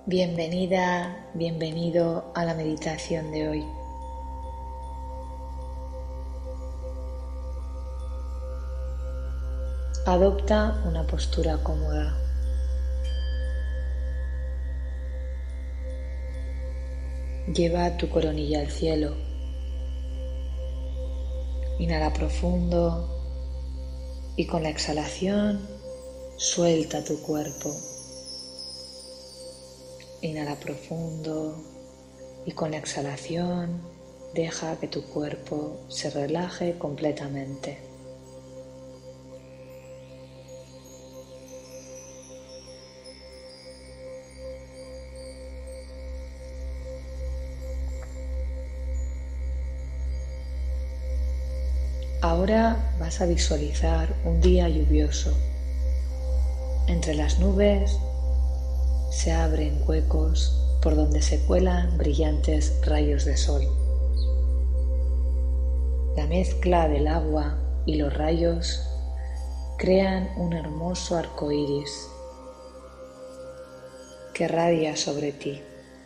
Bienvenida, bienvenido a la meditación de hoy. Adopta una postura cómoda. Lleva tu coronilla al cielo. Inhala profundo y con la exhalación suelta tu cuerpo. Inhala profundo y con la exhalación deja que tu cuerpo se relaje completamente. Ahora vas a visualizar un día lluvioso. Entre las nubes se abren huecos por donde se cuelan brillantes rayos de sol. La mezcla del agua y los rayos crean un hermoso arco iris que radia sobre ti.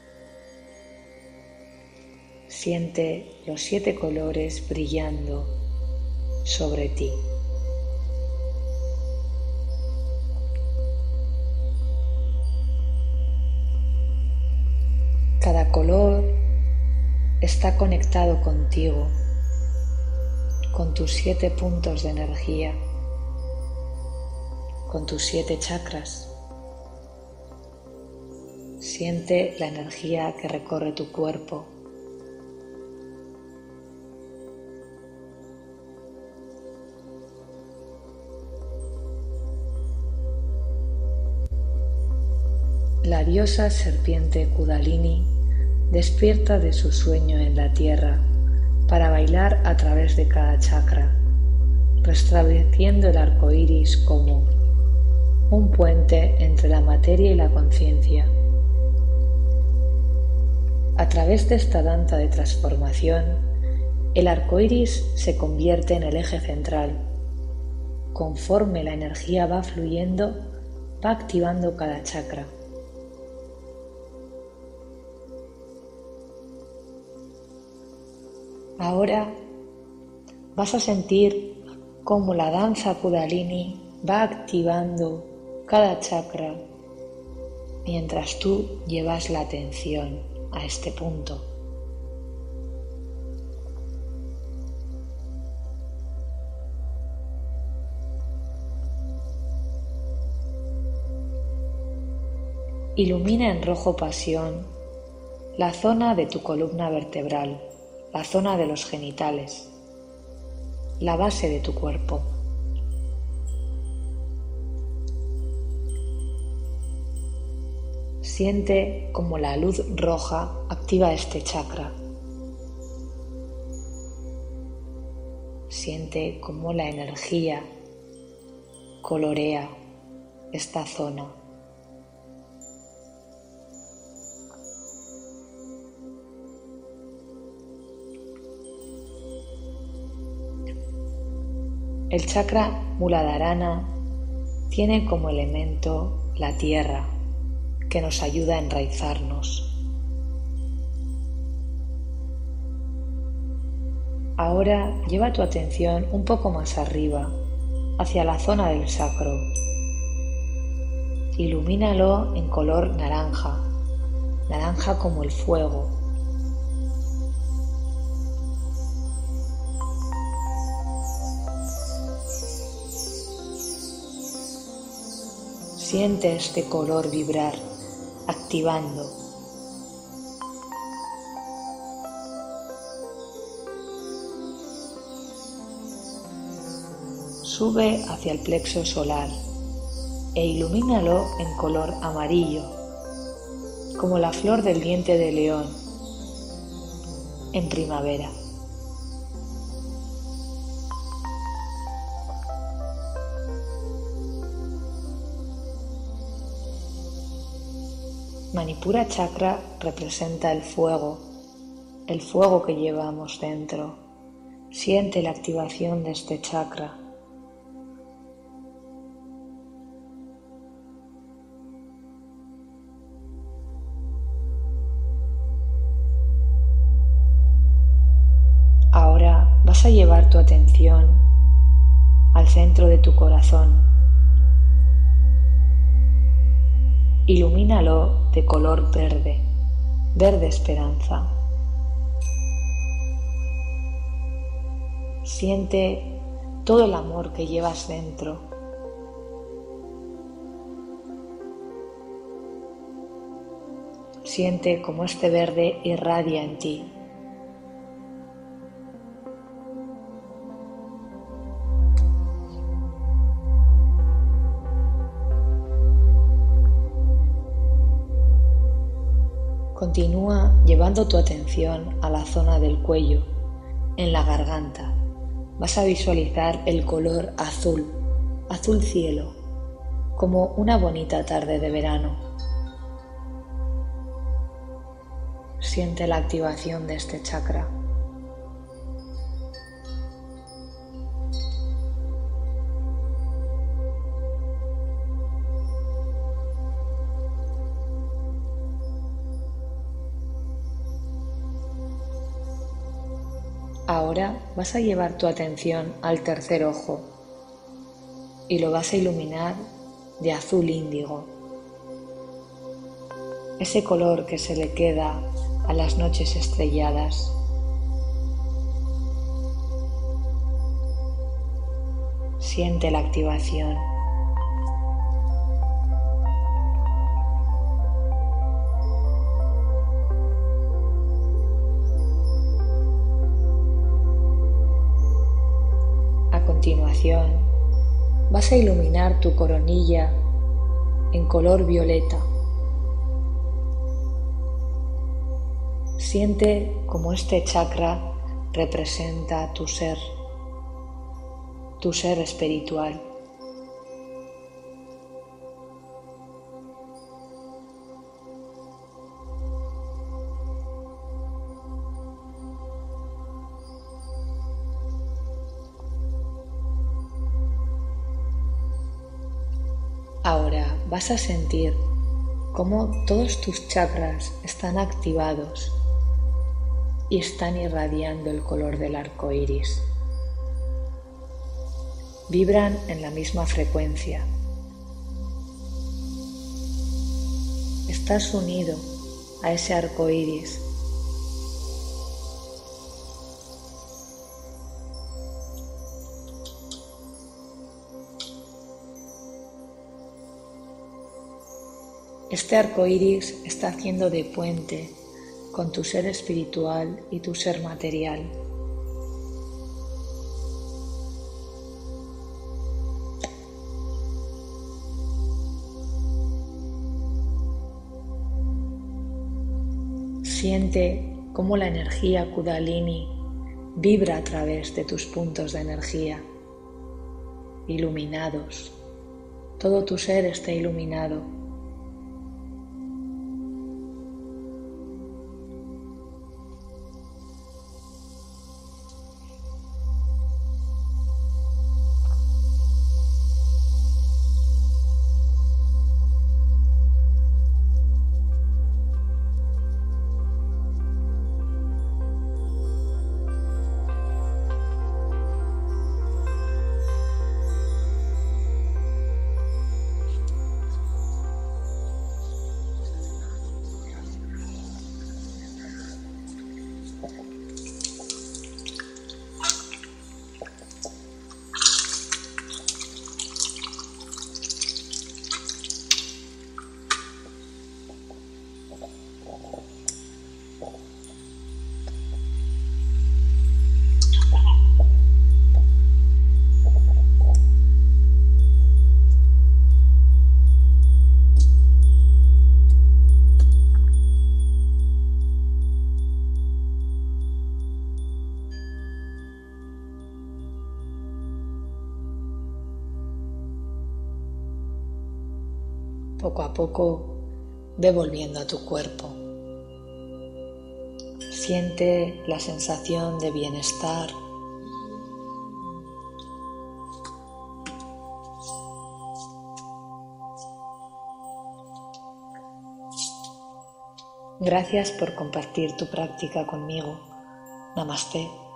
Siente los 7 colores brillando sobre ti. Cada color está conectado contigo, con tus 7 puntos de energía, con tus 7 chakras. Siente la energía que recorre tu cuerpo. La diosa serpiente Kundalini despierta de su sueño en la tierra para bailar a través de cada chakra, restableciendo el arco iris como un puente entre la materia y la conciencia. A través de esta danza de transformación, el arco iris se convierte en el eje central. Conforme la energía va fluyendo, va activando cada chakra. Ahora vas a sentir cómo la danza Kundalini va activando cada chakra mientras tú llevas la atención a este punto. Ilumina en rojo pasión la zona de tu columna vertebral, la zona de los genitales, la base de tu cuerpo. Siente cómo la luz roja activa este chakra. Siente cómo la energía colorea esta zona. El chakra Muladharana tiene como elemento la tierra, que nos ayuda a enraizarnos. Ahora lleva tu atención un poco más arriba, hacia la zona del sacro. Ilumínalo en color naranja, naranja como el fuego. Siente este color vibrar, activando. Sube hacia el plexo solar e ilumínalo en color amarillo, como la flor del diente de león en primavera. Manipura Chakra representa el fuego que llevamos dentro. Siente la activación de este chakra. vas a llevar tu atención al centro de tu corazón. Ilumínalo de color verde, verde esperanza. Siente todo el amor que llevas dentro. Siente cómo este verde irradia en ti. Continúa llevando tu atención a la zona del cuello, en la garganta. Vas a visualizar el color azul, azul cielo, como una bonita tarde de verano. Siente la activación de este chakra. Ahora vas a llevar tu atención al tercer ojo y lo vas a iluminar de azul índigo, ese color que se le queda a las noches estrelladas. Siente la activación. A continuación, vas a iluminar tu coronilla en color violeta. Siente cómo este chakra representa tu ser espiritual. Ahora vas a sentir cómo todos tus chakras están activados y están irradiando el color del arco iris. Vibran en la misma frecuencia. Estás unido a ese arco iris. Este arco iris está haciendo de puente con tu ser espiritual y tu ser material. Siente cómo la energía Kundalini vibra a través de tus puntos de energía, iluminados. Todo tu ser está iluminado. Poco a poco ve volviendo a tu cuerpo. Siente la sensación de bienestar. Gracias por compartir tu práctica conmigo. Namaste.